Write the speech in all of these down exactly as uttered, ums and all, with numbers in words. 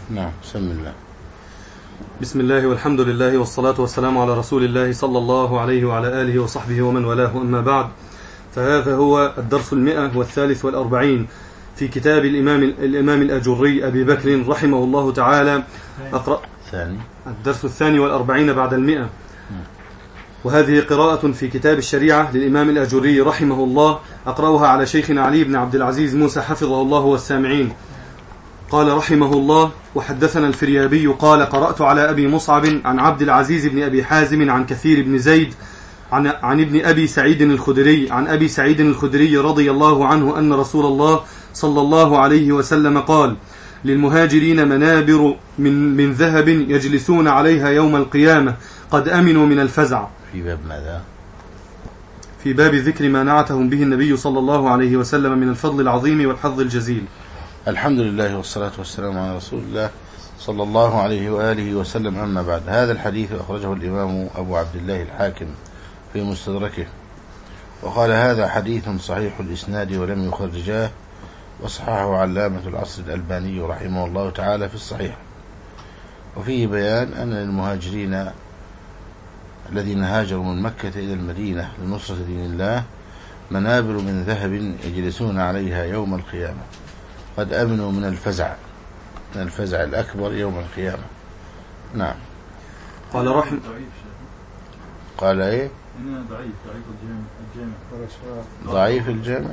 نعم. بسم الله. بسم الله والحمد لله والصلاة والسلام على رسول الله صلى الله عليه وعلى آله وصحبه ومن والاه، أما بعد، فهذا هو الدرس المئة والثالث والأربعين في كتاب الإمام, الإمام الأجري أبي بكر رحمه الله تعالى. أقرأ ثاني. الدرس الثاني والأربعين بعد المئة، وهذه قراءة في كتاب الشريعة للإمام الأجري رحمه الله، أقرأها على شيخنا علي بن عبد العزيز موسى حفظه الله والسامعين. قال رحمه الله: وحدثنا الفريابي قال: قرأت على أبي مصعب عن عبد العزيز بن أبي حازم عن كثير بن زيد عن, عن ابن أبي سعيد الخدري عن أبي سعيد الخدري رضي الله عنه أن رسول الله صلى الله عليه وسلم قال: للمهاجرين منابر من, من ذهب يجلسون عليها يوم القيامة قد أمنوا من الفزع. في باب ماذا؟ في باب ذكر ما نعتهم به النبي صلى الله عليه وسلم من الفضل العظيم والحظ الجزيل. الحمد لله والصلاة والسلام على رسول الله صلى الله عليه وآله وسلم. أما بعد، هذا الحديث أخرجه الإمام أبو عبد الله الحاكم في مستدركه، وقال: هذا حديث صحيح الإسناد ولم يخرجاه، وصححه علامة العصر الألباني رحمه الله تعالى في الصحيح. وفيه بيان أن المهاجرين الذين هاجروا من مكة إلى المدينة لنصرة دين الله منابر من ذهب يجلسون عليها يوم القيامة قد أمنوا من الفزع من الفزع الأكبر يوم القيامة. نعم. قال رحم قال إيه؟ ضعيف الجامع ضعيف الجامع.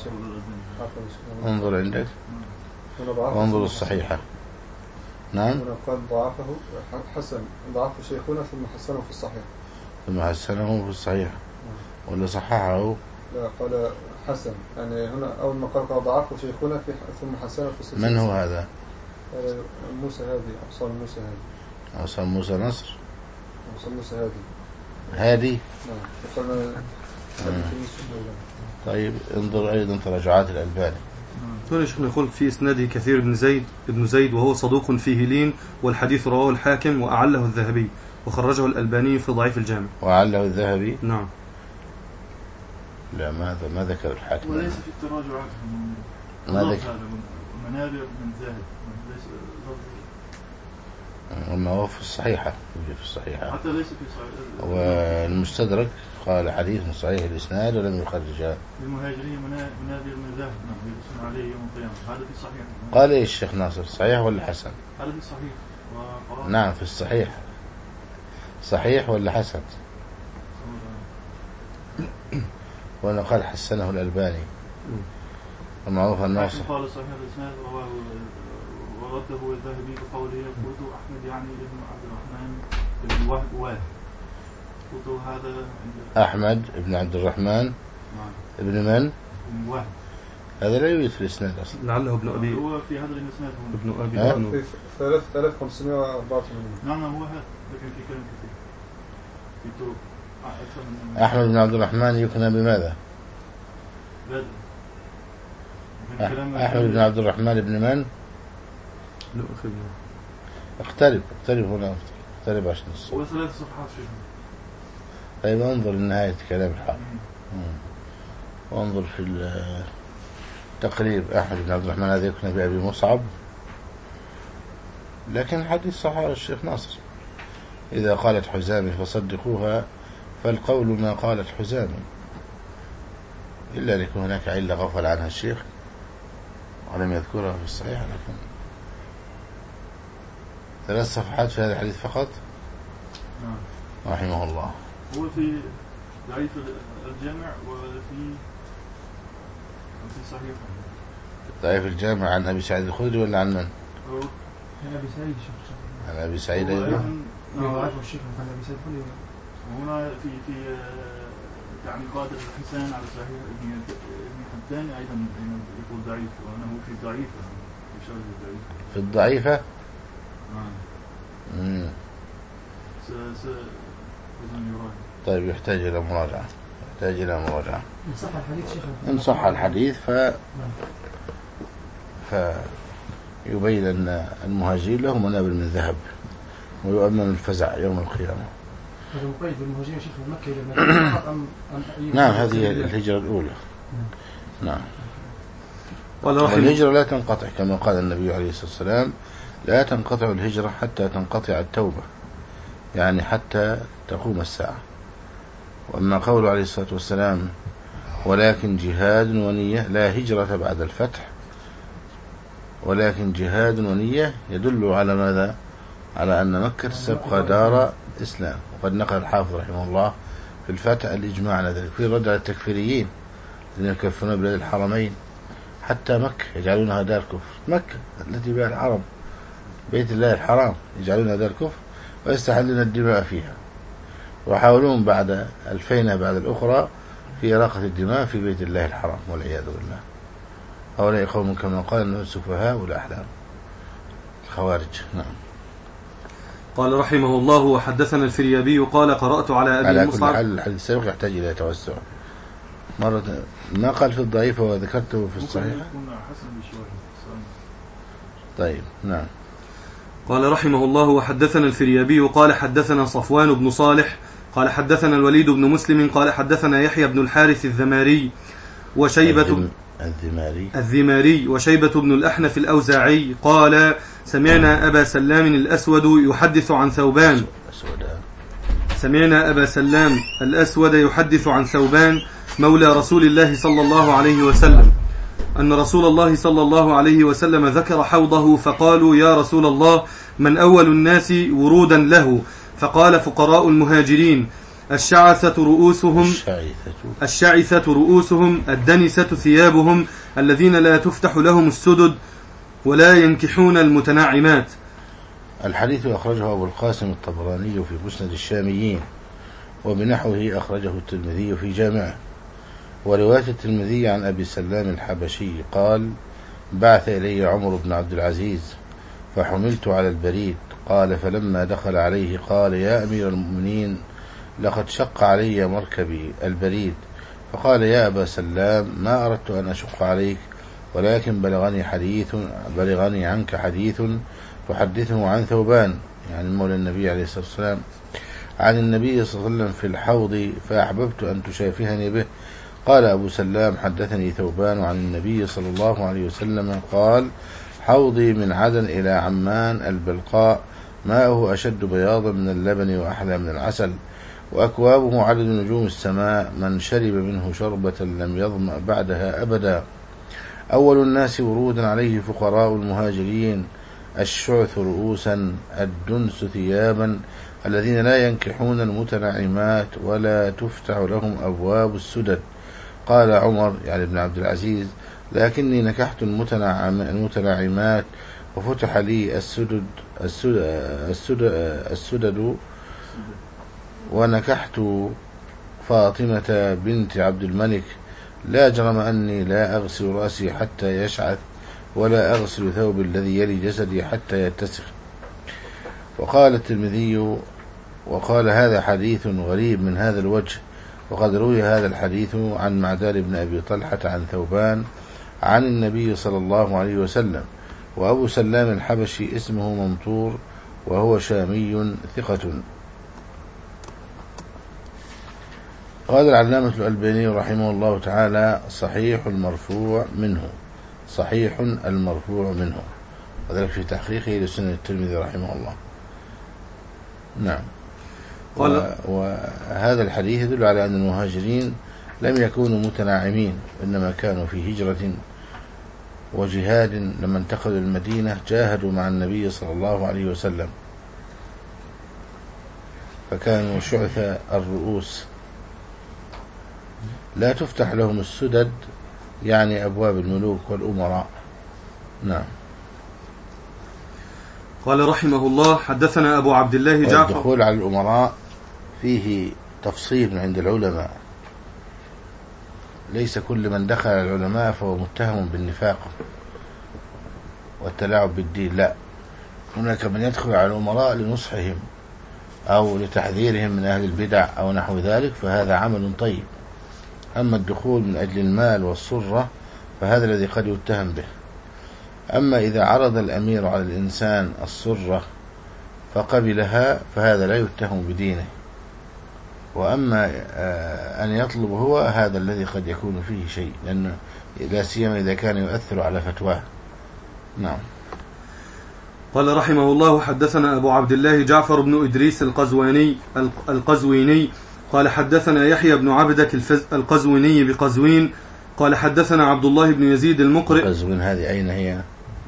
انظر عندك وانظر الصحيحة. نعم. قال ضعفه حسن ضعف شيخنا ثم حسنه في الصحيح ثم حسنه في الصحيح ولا صححه؟ لا، قال حسن، يعني هنا أول ما قال قال ضعفه شيخنا في ثم حسنه في الصحيح. من هو هذا؟ موسى هادي، حسن موسى هادي. حسن موسى نصر. حسن موسى هادي. هادي. نعم. طيب انظر أيضا تراجعات الألباني. هنا شيخنا يقول في إسناده كثير بن زيد ابن زيد وهو صدوق فيه لين، والحديث رواه الحاكم وأعله الذهبي، وخرجه الألباني في ضعيف الجامع. وأعله الذهبي. نعم. لا، ماذا ما ذكر الحاكم؟ وليس في التراجعات ما ذكر منابر من ذهب، وما هو في الصحيحة في الصحيحة حتى ليس في صحيح. والمستدرك قال حديث صحيح الإسناد ولم يخرجها. للمهاجرين منابر من ذهب يجلسون عليه يوم القيامة، هذا في الصحيح. قال إيش الشيخ ناصر؟ صحيح ولا حسن؟ هذا في الصحيح. نعم في الصحيح. صحيح ولا حسن؟ وأنا قال حسنه الألباني، ومعروف أنه صحيح. قال صحيح الإسناد رواه ورده الذهبي بقوله: قلت أحمد يعني ابن عبد الرحمن بن وهب وهب. قلت هذا أحمد ابن عبد الرحمن. نعم. ابن من؟ ابن وهب. هذا لا يوجد في الإسناد أصلا. لعله ابن أبي هو في هذا الإسناد ابن أبي ثلاثة آلاف وخمسمائة وأربعة وثمانين. نعم هو هذا، لكن في كلام كثير في طرق. أحمد بن عبد الرحمن يكنى بماذا؟ بدر. أحمد بن عبد الرحمن بن من؟ اقترب اقترب هنا اقترب عشان الصوت. هو ثلاث صفحات شيخ. طيب انظر لنهاية كلام الحق، وانظر في التقريب. أحمد بن عبد الرحمن هذا يكنى بأبي مصعب، لكن الحديث صححه الشيخ ناصر: إذا قالت حزامي فصدقوها فالقول ما قالت حزامي، إلا لكن هناك علة غفل عنها الشيخ ولم يذكرها في الصحيح. لكن ثلاث صفحات في هذا الحديث فقط. نعم. رحمه الله. هو في ضعيف الجامع وفي في صحيح. ضعيف الجامع عن أبي سعيد الخدري ولا عن من؟ عن أبي سعيد الشيخ. عن أبي سعيد أيضا. ضعيف الشيخ عن أبي سعيد الخدري. هنا في في تعليقات الحسان على صحيح ابن حبان أيضا يقول ضعيف، وأنه في الضعيفة يشار للضعيف. في الضعيفة. نعم. س س طيب يحتاج إلى مراجعة يحتاج إلى مراجعة. إن صح الحديث شيخ. إن صح الحديث ف فيبين أن المهاجرين لهم منابر من ذهب ويؤمن الفزع يوم القيامة. هذا مقيد بالمهاجرين شيخ من مكة إلى المدينة فقط أم أم نعم، هذه الهجرة الأولى. نعم. والهجرة لا تنقطع كما قال النبي عليه الصلاة والسلام: لا تنقطع الهجرة حتى تنقطع التوبة، يعني حتى تقوم الساعة. وأما قوله عليه الصلاة والسلام ولكن جهاد ونية لا هجرة بعد الفتح، ولكن جهاد ونية يدل على ماذا؟ على أن مكة سبق دار إسلام. وقد نقل الحافظ رحمه الله في الفتح الإجماع على ذلك في رد على التكفيريين الذين يكفرون بلاد الحرمين، حتى مكة يجعلونها دار كفر، مكة التي بها الحرم بيت الله الحرام يجعلونها دار كفر ويستحلون الدماء فيها، ويحاولون بعد الفينة بعد الأخرى في إراقة الدماء في بيت الله الحرام والعياذ بالله. هؤلاء قوم كما قال أنهم السفهاء والأحلام الخوارج. نعم. قال رحمه الله وحدثنا الفريابي قال قرأت على أبي على مصعب. كل حال الحديث السابق يحتاج إلى توسع مرة، ما قال في الضعيفة وذكرته في الصحيح. طيب نعم. قال رحمه الله وحدثنا الفريابي قال حدثنا صفوان بن صالح قال حدثنا الوليد بن مسلم قال حدثنا يحيى بن الحارث الذماري وشيبة الذماري الذماري وشيبة بن الأحنف الأوزاعي قال سمعنا أبا سلام الأسود يحدث عن ثوبان سمعنا أبا سلام الأسود يحدث عن ثوبان مولى رسول الله صلى الله عليه وسلم أن رسول الله صلى الله عليه وسلم ذكر حوضه فقالوا يا رسول الله من أول الناس ورودا له؟ فقال فقراء المهاجرين الشعثة رؤوسهم الشعثة رؤوسهم الدنسة ثيابهم الذين لا تفتح لهم السدد ولا ينكحون المتنعمات. الحديث أخرجه أبو القاسم الطبراني في مسند الشاميين، وبنحوه أخرجه الترمذي في جامعه. ورواية الترمذي عن أبي سلام الحبشي قال بعث إلي عمر بن عبد العزيز فحملت على البريد، قال فلما دخل عليه قال يا أمير المؤمنين لقد شق علي مركبي البريد، فقال يا أبا سلام ما أردت أن أشق عليك، ولكن بلغني حديث بلغني عنك حديث تحدثه عن ثوبان يعني مولى النبي عليه الصلاة والسلام عن النبي صلى الله عليه وسلم في الحوض فأحببت أن تشافهني به. قال أبو سلام حدثني ثوبان عن النبي صلى الله عليه وسلم قال حوضي من عدن إلى عمان البلقاء ماؤه أشد بياضا من اللبن وأحلى من العسل، وأكوابه عدد نجوم السماء، من شرب منه شربة لم يظمأ بعدها أبدا. أول الناس ورودا عليه فقراء المهاجرين الشعث رؤوسا الدنس ثيابا الذين لا ينكحون المتنعمات ولا تفتح لهم أبواب السدد. قال عمر يعني ابن عبد العزيز لكني نكحت المتنعمات وفتح لي السدد السدد, السدد, السدد ونكحت فاطمة بنت عبد الملك، لا جرم أني لا أغسل رأسي حتى يشعث ولا أغسل ثوب الذي يلي جسدي حتى يتسخ. وقال الترمذي وقال هذا حديث غريب من هذا الوجه، وقد روي هذا الحديث عن معدان بن أبي طلحة عن ثوبان عن النبي صلى الله عليه وسلم. وأبو سلام الحبشي اسمه ممطور وهو شامي ثقة. قال العلامة الألباني رحمه الله تعالى صحيح المرفوع منه صحيح المرفوع منه وذلك في تحقيقه لسنن الترمذي رحمه الله. نعم. وهذا الحديث يدل على أن المهاجرين لم يكونوا متناعمين، إنما كانوا في هجرة وجهاد. لما انتقلوا المدينة جاهدوا مع النبي صلى الله عليه وسلم، فكانوا شعث الرؤوس لا تفتح لهم السدد يعني أبواب الملوك والأمراء. نعم. قال رحمه الله حدثنا أبو عبد الله جعفر. الدخول على الأمراء فيه تفصيل عند العلماء، ليس كل من دخل على العلماء فهو متهم بالنفاق والتلاعب بالدين، لا، هناك من يدخل على الأمراء لنصحهم أو لتحذيرهم من أهل البدع أو نحو ذلك، فهذا عمل طيب. أما الدخول من أجل المال والسرة فهذا الذي قد يتهم به. أما إذا عرض الأمير على الإنسان السرة فقبلها فهذا لا يتهم بدينه. وأما أن يطلب هو هذا الذي قد يكون فيه شيء، لأنه لا سيما إذا كان يؤثر على فتواه. نعم. قال رحمه الله: حدثنا أبو عبد الله جعفر بن إدريس القزواني القزويني قال حدثنا يحيى بن عبدة القزويني بقزوين قال حدثنا عبد الله بن يزيد المقرئ. قزوين هذه أين هي؟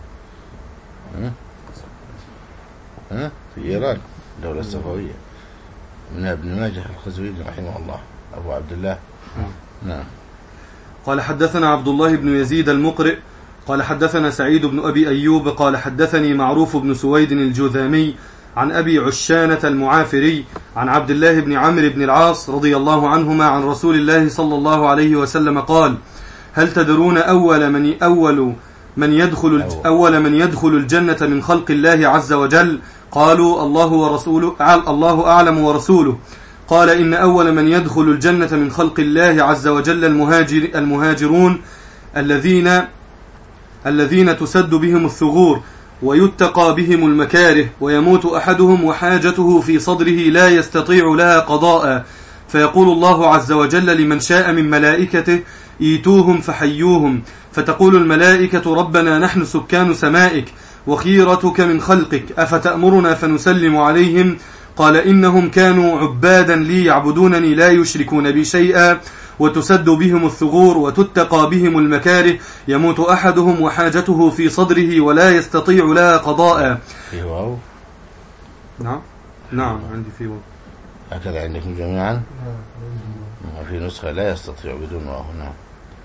ها؟ في إيران، الدولة الصفوية، من ابن ماجه القزويني رحمه الله أبو عبد الله. نعم. قال حدثنا عبد الله بن يزيد المقرئ قال حدثنا سعيد بن أبي أيوب قال حدثني معروف بن سويد الجذامي عن أبي عشانة المعافري عن عبد الله بن عمرو بن العاص رضي الله عنهما عن رسول الله صلى الله عليه وسلم قال: هل تدرون أول من أول من يدخل أول من يدخل الجنة من خلق الله عز وجل؟ قالوا: الله ورسوله الله أعلم ورسوله. قال: إن أول من يدخل الجنة من خلق الله عز وجل المهاجر المهاجرون الذين الذين تسد بهم الثغور ويتقى بهم المكاره ويموت أحدهم وحاجته في صدره لا يستطيع لها قضاء، فيقول الله عز وجل لمن شاء من ملائكته: ايتوهم فحيوهم، فتقول الملائكة: ربنا نحن سكان سمائك وخيرتك من خلقك، أفتأمرنا فنسلم عليهم؟ قال: إنهم كانوا عبادا لي يعبدونني لا يشركون بي شيئا، وتسد بهم الثغور وتتقى بهم المكاره، يموت أحدهم وحاجته في صدره ولا يستطيع لها قضاء. في واو؟ نعم نعم عندي في واو. هكذا عندكم جميعا؟ وفي نسخة لا يستطيع بدون واو. نعم.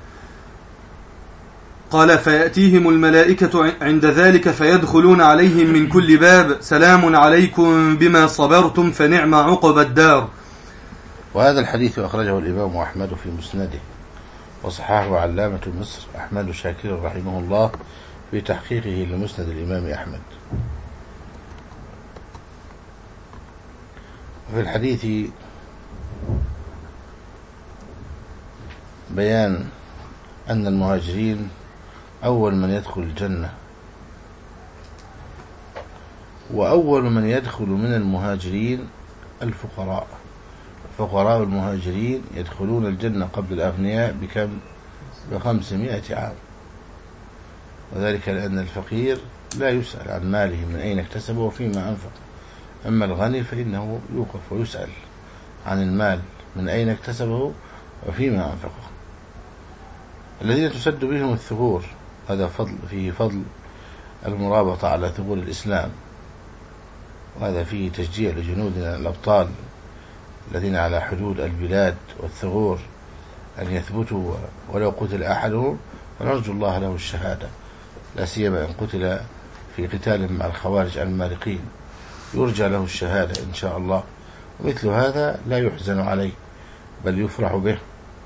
قال: فيأتيهم الملائكة عند ذلك فيدخلون عليهم من كل باب: سلام عليكم بما صبرتم فنعم عقب الدار. وهذا الحديث أخرجه الإمام أحمد في مسنده، وصححه علامة مصر أحمد شاكر رحمه الله في تحقيقه لمسند الإمام أحمد. وفي الحديث بيان أن المهاجرين أول من يدخل الجنة، وأول من يدخل من المهاجرين الفقراء. فقراء المهاجرين يدخلون الجنة قبل الأغنياء بكم؟ بخمسمائة عام، وذلك لأن الفقير لا يسأل عن ماله من أين اكتسبه وفيما أنفق، أما الغني فإنه يوقف ويسأل عن المال من أين اكتسبه وفيما أنفقه. الذين تسد بهم الثغور، هذا فضل فيه فضل المرابطة على ثغور الإسلام، وهذا فيه تشجيع لجنودنا الأبطال الذين على حدود البلاد والثغور أن يثبتوا ولو قتل أحدهم، ونرجو الله له الشهادة، لا سيما إن قتل في قتال مع الخوارج المارقين، يرجى له الشهادة إن شاء الله. ومثل هذا لا يحزن عليه بل يفرح به.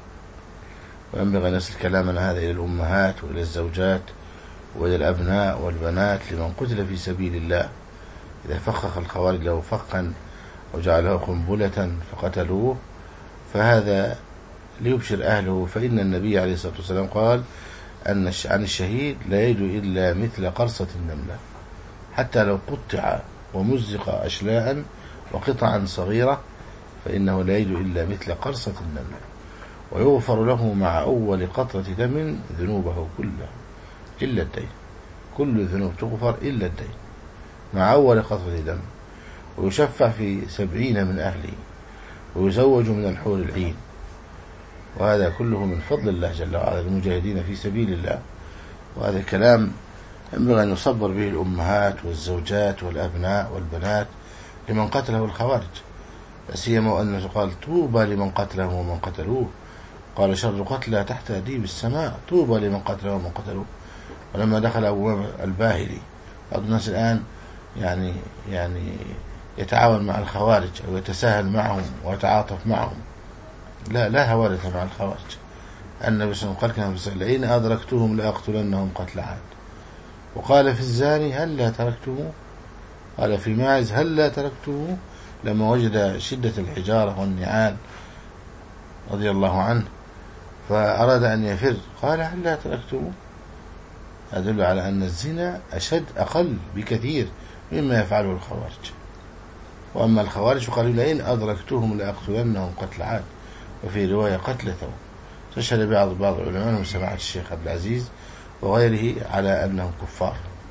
وينبغي أن نصل كلامنا هذا إلى الأمهات وإلى الزوجات وإلى الأبناء والبنات لمن قتل في سبيل الله، إذا فخخ الخوارج له فخا وجعله قنبلة فقتلوه، فهذا ليبشر أهله، فإن النبي عليه الصلاة والسلام قال أن عن الشهيد لا يجد إلا مثل قرصة النملة، حتى لو قطع ومزق أشلاء وقطعا صغيرة فإنه لا يجد إلا مثل قرصة النملة، ويغفر له مع أول قطرة دم ذنوبه كلها إلا الدين. كل الذنوب تغفر إلا الدين مع أول قطرة دم، ويشفع في سبعين من أهله، ويزوج من الحور العين. وهذا كله من فضل الله جل وعلا المجاهدين في سبيل الله. وهذا الكلام ينبغي أن يصبر به الأمهات والزوجات والأبناء والبنات لمن قتله الخوارج، لا سيما وأنه قال: طوبى لمن قتله ومن قتلوه، قال: شر قتلى تحت أديب السماء، طوبى لمن قتله ومن قتلوه. ولما دخل أبو الباهلي، بعض الناس الآن يعني يعني يتعاون مع الخوارج أو يتساهل معهم ويتعاطف معهم، لا لا هوارث مع الخوارج. النبي صلى الله عليه وسلم قال: لئن أدركتهم لأقتلنهم قتل عاد. وقال في الزاني: هل لا تركتموه؟ قال في ماعز: هل لا تركتموه؟ لما وجد شدة الحجارة والنعال رضي الله عنه فأراد أن يفر، قال: هل لا تركتموه؟ أدل على أن الزنا أشد أقل بكثير مما يفعله الخوارج. وأما الخوارج فقالوا: لئن أدركتهم لأقتلنهم قتل عاد، وفي رواية قتل ثور. تشهد بعض بعض العلماء وسماعة الشيخ عبد العزيز وغيره على أنهم كفار.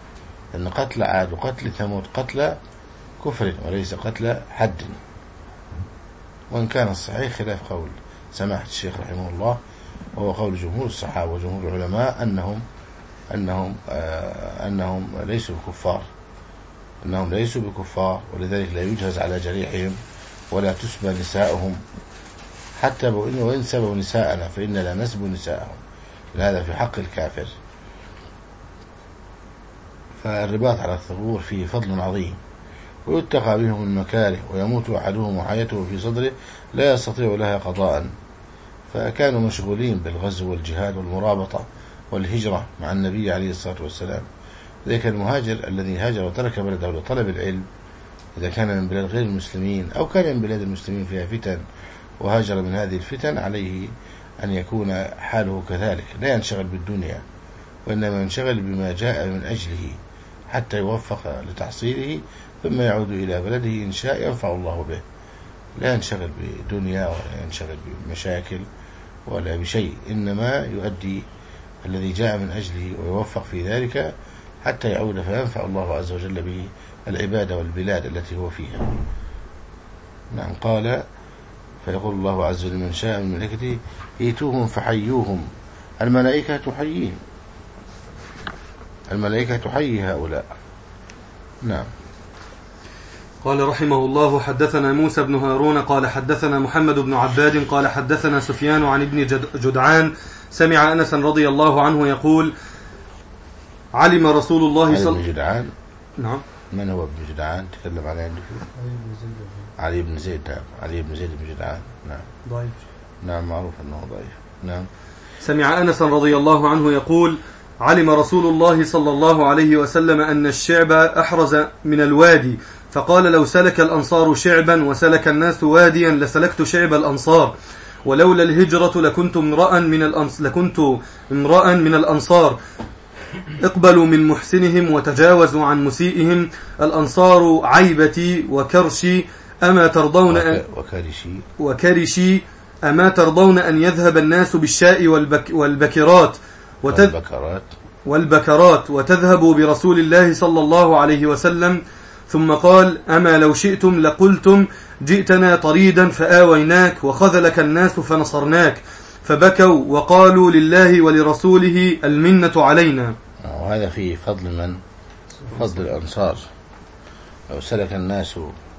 أن قتل عاد وقتل ثمود قتل كفر وليس قتل حد، وإن كان الصحيح خلاف قول سماحة الشيخ رحمه الله، وهو قول جمهور الصحابة وجمهور العلماء أنهم أنهم آه أنهم ليسوا بكفار، أنهم ليسوا بكفار، ولذلك لا يجهز على جريحهم ولا تسبى نساؤهم، حتى وإن سبوا نساءنا فإن لا نسب نساءهم، هذا في حق الكافر. فالرباط على الثغور فيه فضل عظيم، ويتقى بهم المكاره، ويموت أحدهم وحياته في صدره لا يستطيع لها قضاء. فكانوا مشغولين بالغزو والجهاد والمرابطة والهجرة مع النبي عليه الصلاة والسلام. ذلك المهاجر الذي هاجر وترك بلده لطلب العلم، إذا كان من بلاد غير المسلمين أو كان من بلاد المسلمين فيها فتن وهاجر من هذه الفتن، عليه أن يكون حاله كذلك، لا ينشغل بالدنيا، وإنما ينشغل بما جاء من أجله حتى يوفق لتحصيله، ثم يعود إلى بلده إن شاء ينفع الله به. لا ينشغل بدنيا ولا ينشغل بمشاكل ولا بشيء، إنما يؤدي الذي جاء من أجله ويوفق في ذلك حتى يعود فينفع الله عز وجل به العبادة والبلاد التي هو فيها. نعم. قال فيقول الله عز وجل من شاء من ملائكته ائتوهم فحيوهم، الملائكة تحييهم، الملائكة تحيي هؤلاء. نعم. قال رحمه الله حدثنا موسى بن هارون قال حدثنا محمد بن عباد قال حدثنا سفيان عن ابن جدعان سمع أنس رضي الله عنه يقول علم رسول الله صلى الله عليه وسلم. نعم. من هو ابن جدعان؟ تكلم عليه عندك. علي بن زيد. نعم. علي بن زيد بن جدعان. نعم. ضعيف. نعم معروف أنه ضعيف. نعم. سمع أنس رضي الله عنه يقول علم رسول الله صلى الله عليه وسلم أن الشعب أحرز من الوادي، فقال لو سلك الأنصار شعبا وسلك الناس واديا لسلكت شعب الأنصار، ولولا الهجرة لكنت امرأ من الأنصار, لكنت امرأ من الأنصار اقبلوا من محسنهم وتجاوزوا عن مسيئهم، الأنصار عيبتي وكرشي أما ترضون أن وكرشي, وكرشي أما ترضون أن يذهب الناس بالشاء والبك والبكرات والبكرات والبكرات وتذهبوا برسول الله صلى الله عليه وسلم. ثم قال أما لو شئتم لقلتم جئتنا طريدا فآويناك وخذلك الناس فنصرناك، فبكوا وقالوا لله ولرسوله المنة علينا. وهذا فيه فضل من؟ فضل الأنصار. لو سلك الناس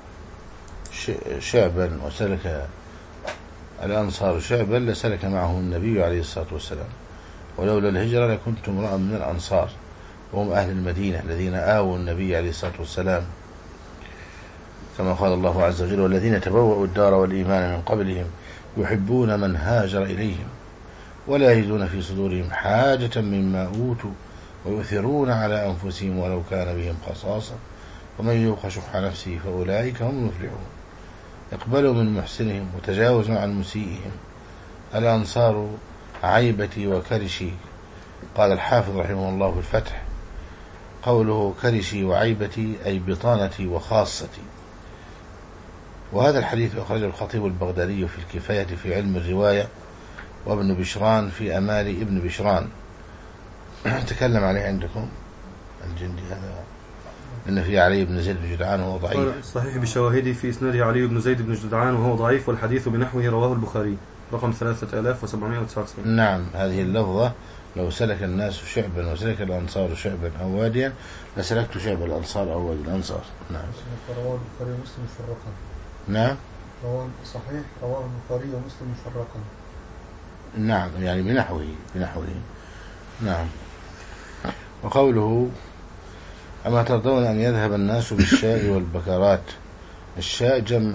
شعبا وسلك الأنصار شعبا لسلك معهم النبي عليه الصلاة والسلام، ولولا الهجرة لكنت امرأ من الأنصار، وهم أهل المدينة الذين آووا النبي عليه الصلاة والسلام، كما قال الله عز وجل والذين تبوأوا الدار والإيمان من قبلهم يحبون من هاجر إليهم ولا يجدون في صدورهم حاجة مما أوتوا ويؤثرون على أنفسهم ولو كان بهم خصاصة ومن يوق شح نفسه فأولئك هم المفلحون. اقبلوا من محسنهم وتجاوزوا عن مسيئهم، الأنصار عيبتي وكرشي. قال الحافظ رحمه الله في الفتح قوله كرشي وعيبتي أي بطانتي وخاصتي. وهذا الحديث أخرجه الخطيب البغدادي في الكفاية في علم الرواية، وابن بشران في أمال ابن بشران. تكلم عليه عندكم الجندي هذا إن في علي بن زيد بن جدعان وهو ضعيف. صحيح بشواهده في إسناده علي بن زيد بن جدعان وهو ضعيف، والحديث بنحوه رواه البخاري رقم ثلاثة آلاف وسبعمائة وتسعة وتسعين. نعم. هذه اللفظة لو سلك الناس شعبا وسلك الأنصار شعبا أو واديا لسلكت شعب الأنصار أو وادي الأنصار. نعم. رواه البخاري ومسلم مفرقا. نعم. رواه صحيح رواه البخاري ومسلم مفرقا. نعم يعني بنحوه بنحوه. نعم. وقوله أما ترضون أن يذهب الناس بالشاء والبكرات، الشاء جمع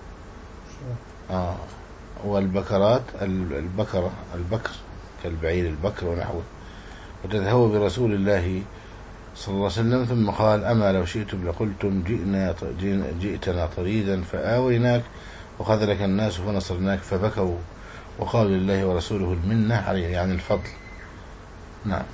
آه والبكرات البكرة البكر كالبعير البكر ونحوه، وتذهبوا برسول الله صلى الله عليه وسلم. ثم قال أما لو شئتم لقلتم جئنا جئتنا طريدا فآويناك وخذلك الناس فنصرناك، فبكوا وقالوا لله ورسوله المنة عليه يعني الفضل. نعم.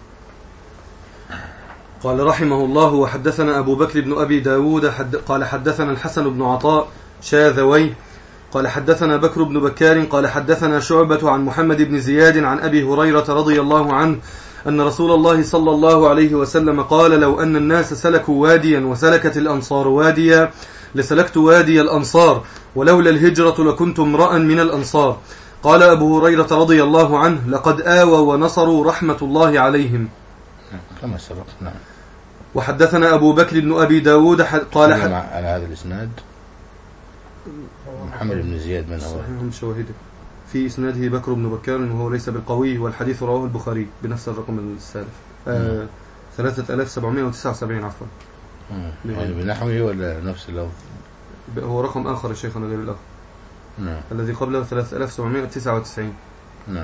قال رحمه الله وحدثنا أبو بكر بن أبي داود حد قال حدثنا الحسن بن عطاء شاذوي قال حدثنا بكر بن بكار قال حدثنا شعبة عن محمد بن زياد عن أبي هريرة رضي الله عنه أن رسول الله صلى الله عليه وسلم قال: لو أن الناس سلكوا واديا وسلكت الأنصار واديا لسلكت وادي الأنصار، ولولا الهجرة لكنت امرأ من الأنصار. قال أبو هريرة رضي الله عنه: لقد آووا ونصروا رحمة الله عليهم. كما سبق. نعم. وحدثنا أبو بكر بن أبي داود قال حد... على هذا الإسناد محمد بن زياد من هو صحيح شواهده في إسناده بكر بن بكار وهو ليس بالقوي، والحديث رواه البخاري بنفس الرقم السالف آه ثلاثة آلاف سبعمائة وتسعة وسبعين عفوا. يعني بنحوه ولا نفس اللفظ؟ هو رقم آخر الشيخنا غير الآخر. نعم. الذي قبله ثلاثة آلاف سبعمائة وتسعة وتسعين. نعم.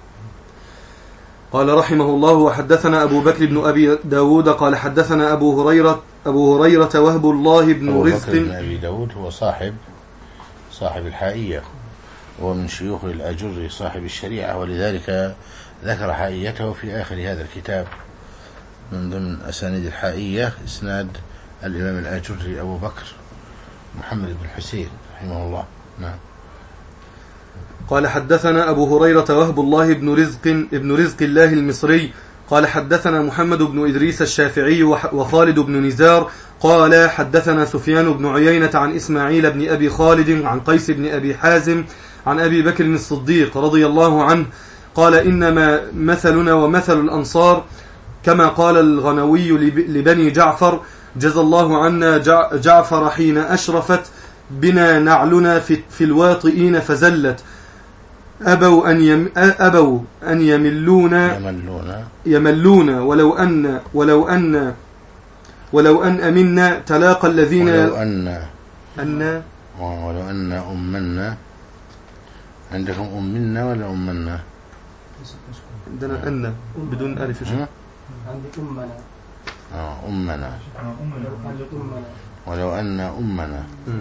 قال رحمه الله: وحدثنا أبو بكر بن أبي داود قال حدثنا أبو هريرة أبو هريرة وهب الله بن أبو رزق. بكر بن أبي داود هو صاحب صاحب الحائية ومن شيوخ الأجري صاحب الشريعة، ولذلك ذكر حائيته في آخر هذا الكتاب. من ضمن أسانيد الحائية إسناد الإمام الأجري أبو بكر محمد بن حسين رحمه الله. نعم. قال حدثنا أبو هريرة وهب الله بن رزق ابن رزق الله المصري قال حدثنا محمد بن إدريس الشافعي وخالد بن نزار قال حدثنا سفيان بن عيينة عن إسماعيل بن أبي خالد عن قيس بن أبي حازم عن أبي بكر الصديق رضي الله عنه قال: إنما مثلنا ومثل الأنصار كما قال الغنوي لبني جعفر: جزى الله عنا جعفر حين أشرفت بنا نعلنا في, في الواطئين فزلت، أبوا أن, يم أبوا أن يملون يملون ولو أن ولو أن ولو أن أمنا تلاقى الذين ولو أن أن ولو أن أمنا. عندكم أمنا ولا أمنا؟ عندنا أن بدون ألف. عندي أمنا. آه أمنا. ولو أن أمنا.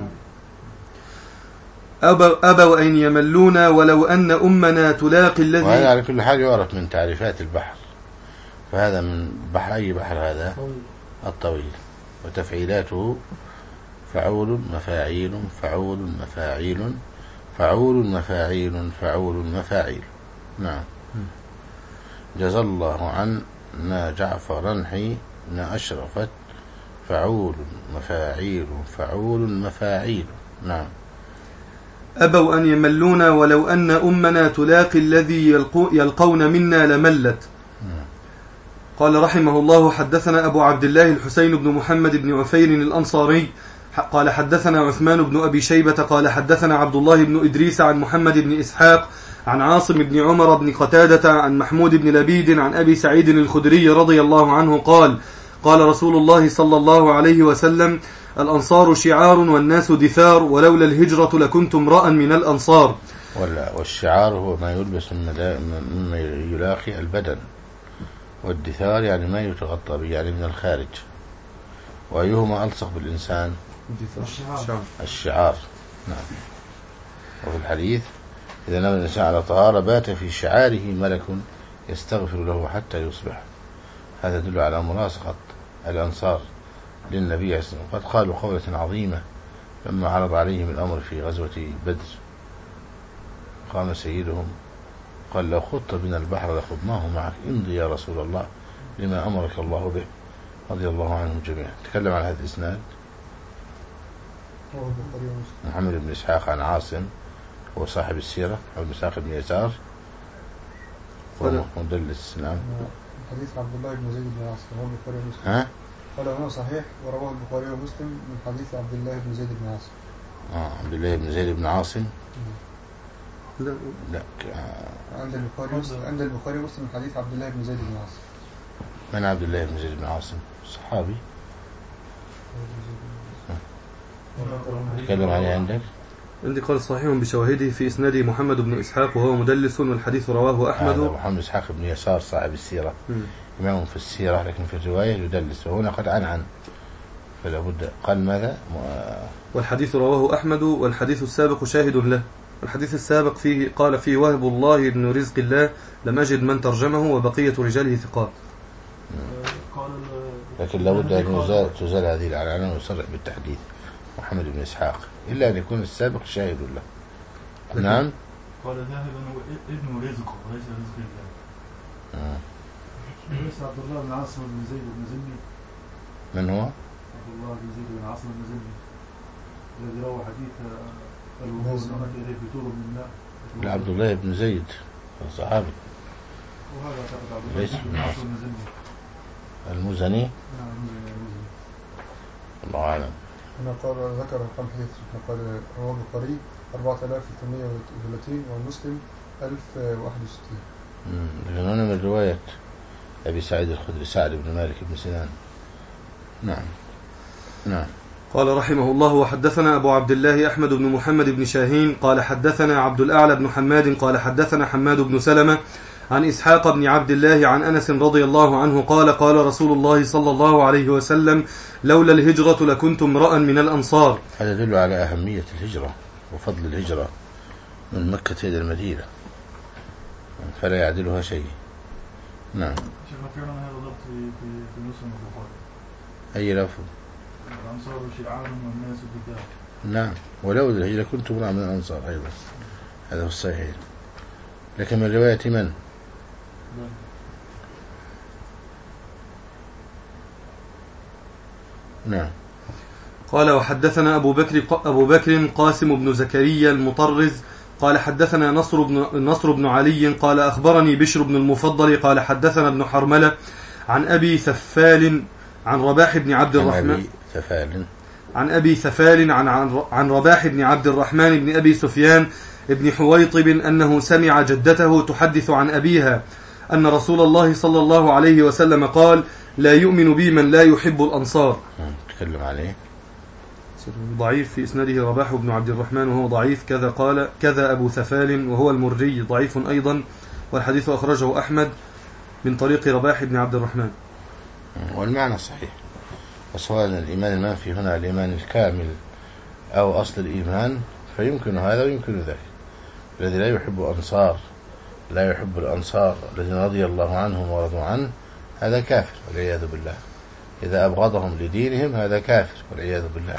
أبوا, أبوا أن يملون ولو أن أمنا تلاقي الذي. وهذا على كل حال يعرف من تعريفات البحر، فهذا من بحر أي بحر هذا؟ الطويل. وتفعيلاته فعول مفاعيل فعول مفاعيل فعول مفاعيل فعول مفاعيل. نعم. جزى الله عنا جعفرا حين أشرفت فعول مفاعيل فعول مفاعيل. نعم. أبوا أن يملون ولو أن أمنا تلاقي الذي يلقو يلقون منا لملت. قال رحمه الله: حدثنا أبو عبد الله الحسين بن محمد بن عفير الأنصاري قال حدثنا عثمان بن أبي شيبة قال حدثنا عبد الله بن إدريس عن محمد بن إسحاق عن عاصم بن عمر بن قتادة عن محمود بن لبيد عن أبي سعيد الخدري رضي الله عنه قال: قال رسول الله صلى الله عليه وسلم: الأنصار شعار والناس دثار، ولولا الهجرة لكنت امرأ من الأنصار. والشعار هو ما يلبس مما يلاقي البدن، والدثار يعني ما يتغطى به يعني من الخارج. وأيهما ألصق بالإنسان؟ الشعار. الشعار. نعم. وفي الحديث: إذا نام الإنسان على طهارة بات في شعاره ملك يستغفر له حتى يصبح. هذا يدل على ملاصقة الأنصار للنبي عليه الصلاة والسلام. قد قالوا قولة عظيمة لما عرض عليهم الأمر في غزوة بدر. قام سيدهم قال: لو خضت بنا البحر لخضناه معك، امضي يا رسول الله لما أمرك الله به، رضي الله عنهم جميعا. تكلم عن هذا الإسناد محمد بن إسحاق عن عاصم هو صاحب السيرة، محمد بن إسحاق بن يسار ومدلس. نعم. حديث عبد الله بن زيد بن عاصم هو البخاري ومسلم. ها؟ قال هو صحيح ورواه البخاري ومسلم من حديث عبد الله بن زيد بن عاصم. آه عبد الله بن زيد بن عاصم. لا لا عند البخاري عند البخاري ومسلم من حديث عبد الله بن زيد بن عاصم. من عبد الله بن زيد بن عاصم؟ صحابي. تكلم عليه عندك؟ عندي قال صحيح بشواهده في إسناده محمد بن إسحاق وهو مدلس، والحديث رواه أحمد. محمد إسحاق بن يسار صاحب السيرة، إمام في السيرة، لكن في الرواية يدلس، وهنا قد عنعن فلا بد. قال ماذا؟ والحديث رواه أحمد، والحديث السابق شاهد له. الحديث السابق فيه قال فيه وهب الله بن رزق الله لم أجد من ترجمه وبقية رجاله ثقات. لكن لابد أن تزال هذه العنعنة ويصرح بالتحديث محمد بن إسحاق، إلا أن يكون السابق شاهد له. نعم. قال ذاهب ابن رزق وليس رزق الله. ليس عبد الله بن عاصم بن زيد بن زني؟ من هو؟ عبد الله بن زيد بن عاصم بن زني الذي روى حديث الوضوء نمت إليه بتور من الماء. لا، عبد الله بن زيد الصحابي. وهذا اعتقد عبد الله بن عاصم بن زني المزني. نعم المزني. الله أعلم. هنا قال ذكر رقم حديث قال رواه البخاري أربعة آلاف وثمانمائة وثلاثين ومسلم ألف وواحد وستين. لكن هنا من رواية أبي سعيد الخدري سعد بن مالك بن سنان. نعم نعم. قال رحمه الله: وحدثنا أبو عبد الله أحمد بن محمد بن شاهين قال حدثنا عبد الأعلى بن حماد قال حدثنا حماد بن سلمة عن إسحاق بن عبد الله عن أنس رضي الله عنه قال قال رسول الله صلى الله عليه وسلم: لولا الهجرة لكنت امرأ من الأنصار. هذا يدل على أهمية الهجرة وفضل الهجرة من مكة إلى المدينة، فلا يعدلها شيء. نعم. شيخنا فعلا هذا ضبط في في في مسلم البخاري. أي لفظ؟ الأنصار شيعان والناس بدار. نعم، ولولا الهجرة كنت امرأ من الأنصار أيضا، هذا هو الصحيح. لكن من رواية من؟ نعم. قال وحدثنا أبو بكر أبو بكر قاسم بن زكريا المطرز قال حدثنا نصر بن نصر بن علي قال أخبرني بشر بن المفضل قال حدثنا ابن حرملة عن أبي ثفال عن رباح بن عبد الرحمن عن أبي ثفال عن أبي ثفال عن عن عن رباح بن عبد الرحمن بن أبي سفيان ابن حويطب أنه سمع جدته تحدث عن أبيها أن رسول الله صلى الله عليه وسلم قال: لا يؤمن بي من لا يحب الأنصار. تكلم عليه ضعيف في إسناده رباح بن عبد الرحمن وهو ضعيف، كذا قال كذا أبو ثفال وهو المري ضعيف أيضا، والحديث أخرجه أحمد من طريق رباح بن عبد الرحمن. والمعنى صحيح، وسواء الإيمان المنفي هنا الإيمان الكامل أو أصل الإيمان فيمكن هذا ويمكن ذلك. الذي لا يحب أنصار لا يحب الأنصار الذين رضي الله عنهم ورضوا عنه هذا كافر والعياذ بالله. إذا أبغضهم لدينهم هذا كافر والعياذ بالله.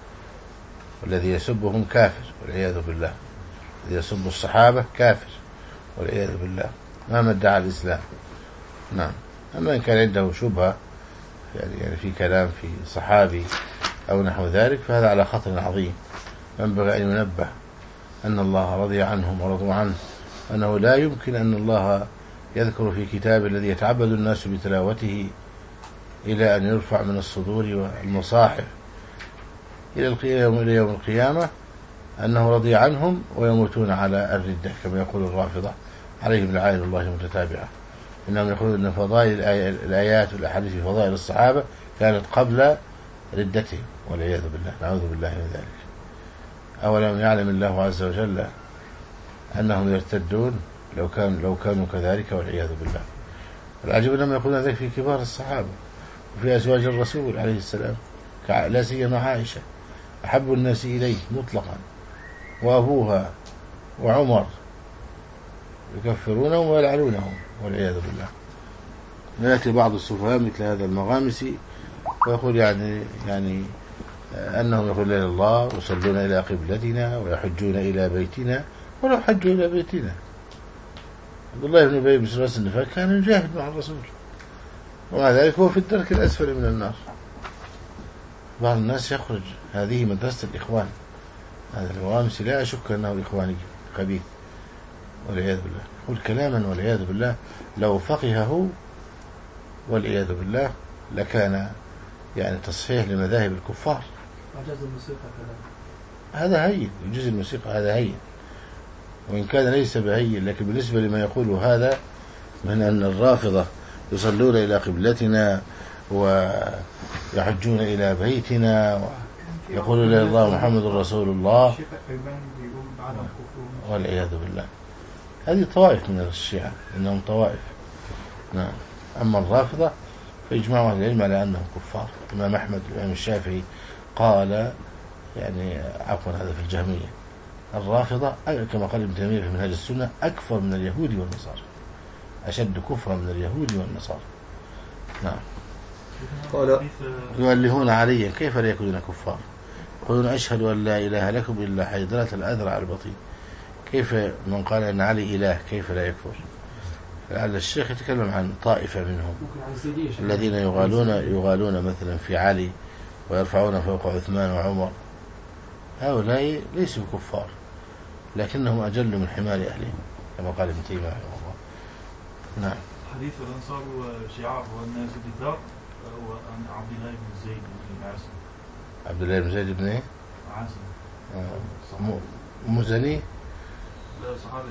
والذي يسبهم كافر والعياذ بالله. الذي يسب الصحابة كافر والعياذ بالله مهما ادعى الإسلام. نعم. أما إن كان عنده شبهة يعني, يعني في كلام في صحابي أو نحو ذلك فهذا على خطر عظيم. ينبغي أن ينبه أن الله رضي عنهم ورضوا عنه، أنه لا يمكن أن الله يذكر في كتاب الذي يتعبد الناس بتلاوته إلى أن يرفع من الصدور والمصاحف إلى يوم القيامة أنه رضي عنهم ويموتون على الردة كما يقول الرافضة عليهم لعائن الله متتابعة. إنهم يقولون أن فضائل الآيات والأحاديث في فضائل الصحابة كانت قبل ردتهم والعياذ بالله، نعوذ بالله من ذلك. أولم يعلم الله عز وجل أنهم يرتدون لو كانوا لو كانوا كذلك والعياذ بالله. العجيب أنهم يقولون ذلك في كبار الصحابة وفي أزواج الرسول عليه السلام، لا سيما عائشة أحب الناس إليه مطلقا، وأبوها وعمر يكفرونهم ويلعنونهم والعياذ بالله. يأتي بعض السفهاء مثل هذا المغامسي ويقول يعني يعني أنهم يقولون إلى الله ويصلون إلى قبلتنا ويحجون إلى بيتنا، ولو حجوا إلى بيتنا. عبد الله بن أبي بن سلول النفاق كان يجاهد مع الرسول ومع ذلك هو في الدرك الأسفل من النار. بعض الناس يخرج هذه مدرسة الإخوان، هذا المغامسي لا أشك أنه إخواني خبيث والعياذ بالله، يقول كلاما والعياذ بالله لو فقهه والعياذ بالله لكان يعني تصحيح لمذاهب الكفار. أجاز الموسيقى كلام هذا هين، يجوز الموسيقى هذا هين، وإن كان ليس بهين، لكن بالنسبة لما يقوله هذا من أن الرافضة يصلون إلى قبلتنا ويحجون إلى بيتنا ويقولون إلى الله محمد رسول الله والعياذ بالله. هذه طوائف من الشيعة، إنهم طوائف. نعم. أما الرافضة فإجماع أهل العلم على أنهم كفار. الإمام أحمد الإمام الشافعي قال يعني عفوا هذا في الجهمية، الرافضة كما قال ابن تيمية في منهاج السنة أكفر من اليهود والنصارى، أشد كفرا من اليهود والنصارى. نعم. قال يؤلهون عليا كيف لا يكونون كفار، يقولون أشهد أن لا إله لكم إلا حيدرة الأذرع البطين. كيف من قال أن علي إله كيف لا يكفر؟ لعل الشيخ يتكلم عن طائفة منهم الذين يغالون يغالون مثلا في علي ويرفعون فوق عثمان وعمر. هؤلاء ليسوا كفار لكنهم أجل من حمار أهلهم كما قال ابن تيمية رحمه الله. نعم. حديث الأنصار وشعار والناس بالدار وعن عبد الله بن زيد بن عاصم. عبد الله بن زيد بن عاصم آه. مزني. لا صحابي.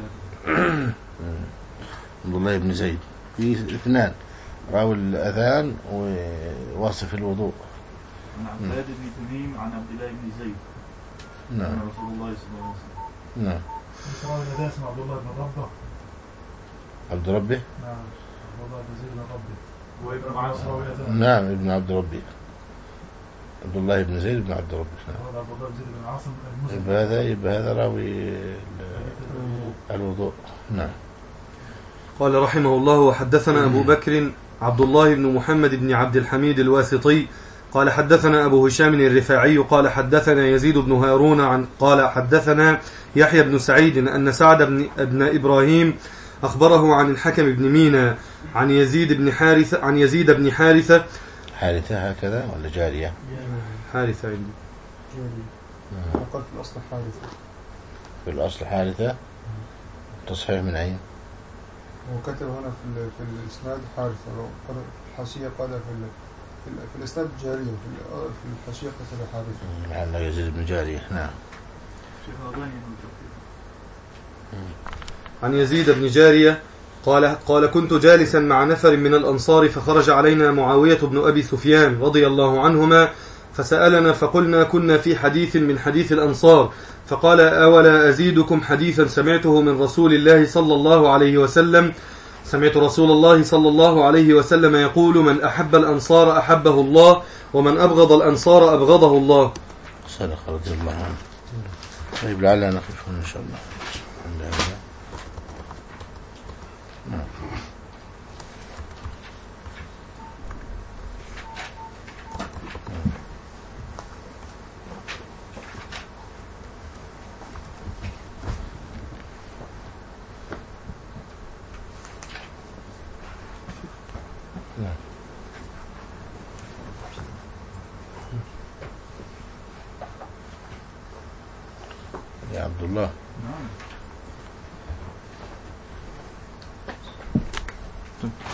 عبد الله بن زيد. في اثنان راوي الأذان وواصف الوضوء. عن عباد بن تميم عن عبد الله بن زيد. نعم. عن رسول الله صلى الله عليه وسلم. نعم. راوي الأذان اسمه عبد الله بن ربه. عبد ربه. نعم. عبد الله بن زيد بن ربه. وابن عاصم. نعم ابن عبد ربه. عبد الله بن زيد بن عبد ربه. نعم. عبد الله بن زيد بن عاصم المزني. يبقى هذا يبقى هذا راوي الوضوء. نعم. قال رحمه الله: وحدثنا أبو بكر عبد الله بن محمد بن عبد الحميد الواسطي قال حدثنا أبو هشام الرفاعي قال حدثنا يزيد بن هارون عن قال حدثنا يحيى بن سعيد أن سعد بن ابن إبراهيم أخبره عن الحكم بن مينا عن يزيد بن حارثة عن يزيد بن حارثة حارثة هكذا ولا جارية؟ حارثة عندي جارية. قال في الأصل حارثة. في الأصل حارثة. تصحيح من عين. وكتب هنا في في الإسناد حارثة. في الحاشية قال في في, في الإسناد جارية. في في الحاشية كتب حارثة. محل يزيد بن جارية. نعم. عن يزيد بن جارية قال قال كنت جالسا مع نفر من الأنصار فخرج علينا معاوية بن أبي سفيان رضي الله عنهما فسألنا فقلنا كنا في حديث من حديث الأنصار فقال: أولا أزيدكم حديثا سمعته من رسول الله صلى الله عليه وسلم سمعت رسول الله صلى الله عليه وسلم يقول: من أحب الأنصار أحبه الله ومن أبغض الأنصار أبغضه الله. صدق رضي الله عنه. طيب لعلنا نقف هنا إن شاء الله. الحمد لله. نعم. يا عبد الله. نعم.